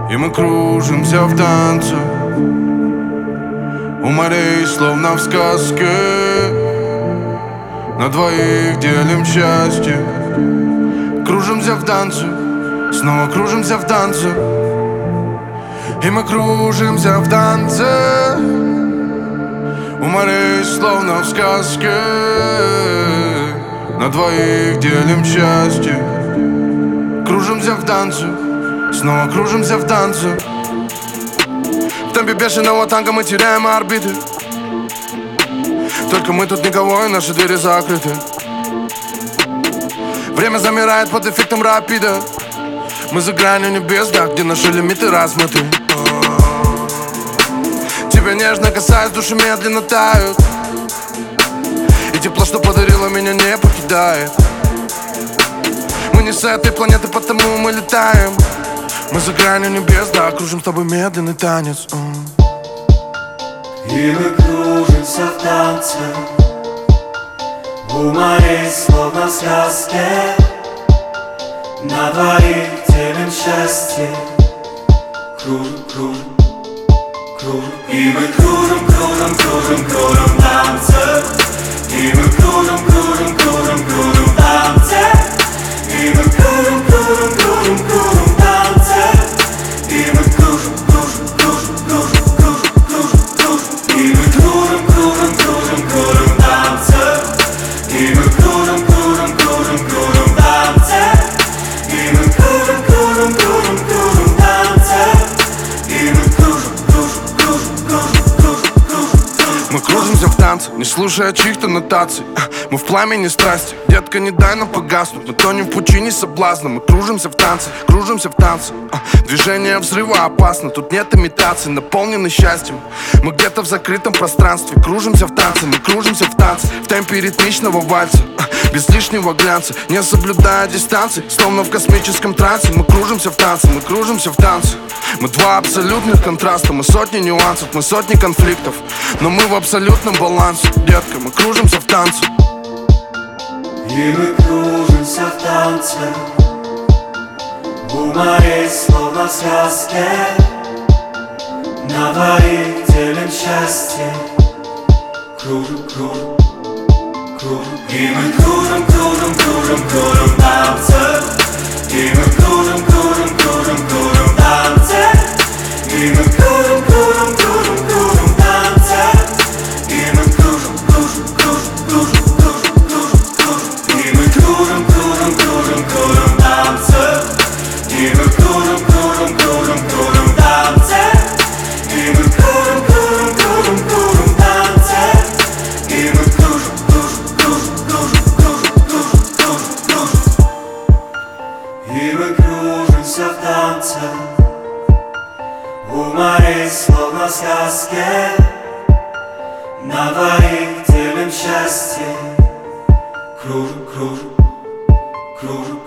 И мы кружимся в танце у морей, словно в сказке. На двоих делим счастье. Кружимся в танце, снова кружимся в танце. И мы кружимся в танце у морей, словно в сказке. На двоих делим счастье. Кружимся в танце, снова кружимся в танце. В темпе бешеного танго мы теряем орбиты. Только мы тут никого, и наши двери закрыты. Время замирает под эффектом рапида. Мы за гранью небес, да, где наши лимиты размыты. Тебя нежно касаясь, души медленно тают. И тепло, что подарила, меня не покидает. Мы не с этой планеты, потому мы летаем. Мы за гранью небес, да, кружим с тобой медленный танец. И мы кружимся в танце у морей, словно в сказке. На двоих делим счастье. Кружим, кружим, кружим. И мы кружим, кружим, кружим, кружим в танце. И мы кружим, кружим, кружим, кружим в танце. И мы кружим, кружим, кружим, кружим в танце. И мы кружим, кружим, кружим, кружим, кружим, кружим, кружим. И мы кружим, кружим, кружим, кружим в танце. И мы кружим, кружим, кружим, кружим в танце. И мы кружим, кружим, кружим, кружим в танце. И мы кружим, кружим, кружим, кружим, кружим, кружим, кружим. Мы кружимся в танце, не слушая чьих-то нотаций. Мы в пламени страсти, детка, не дай нам погаснуть. Мы тонем в пучине соблазна. Мы кружимся в танце, кружимся в танце. Движение взрыва опасно, тут нет имитаций, наполнены счастьем. Мы где-то в закрытом пространстве. Кружимся в танце, мы кружимся в танце. В темпе ритмичного вальса, без лишнего глянца, не соблюдая дистанции, словно в космическом трансе. Мы кружимся в танце, мы кружимся в танце. Мы два абсолютных контраста, мы сотни нюансов, мы сотни конфликтов, но мы в абсолютном балансе. Детка, мы кружимся в танце. И мы кружимся в танце у морей, словно в сказке. На двоих делим счастье. Кружим, кружим, кружим. И мы кружим, кружим, кружим, кружим в танце. И мы кружим, кружим, кружим, кружим в танце. И мы кружим, кружим, кружим, кружим в танце. И мы кружим, кружим, кружим, кружим, кружим, кружим, кружим. И мы кружим, кружим, кружим, кружим в танце. И мы кружим, кружим, кружим, кружим в танце. И мы кружим, кружим, кружим, кружим в танце. И мы кружим, кружим, кружим, кружим, кружим, кружим, кружим, кружим. И мы кружимся в танце у морей, словно в сказке. На двоих делим счастье. Кружим, кружим, кружим.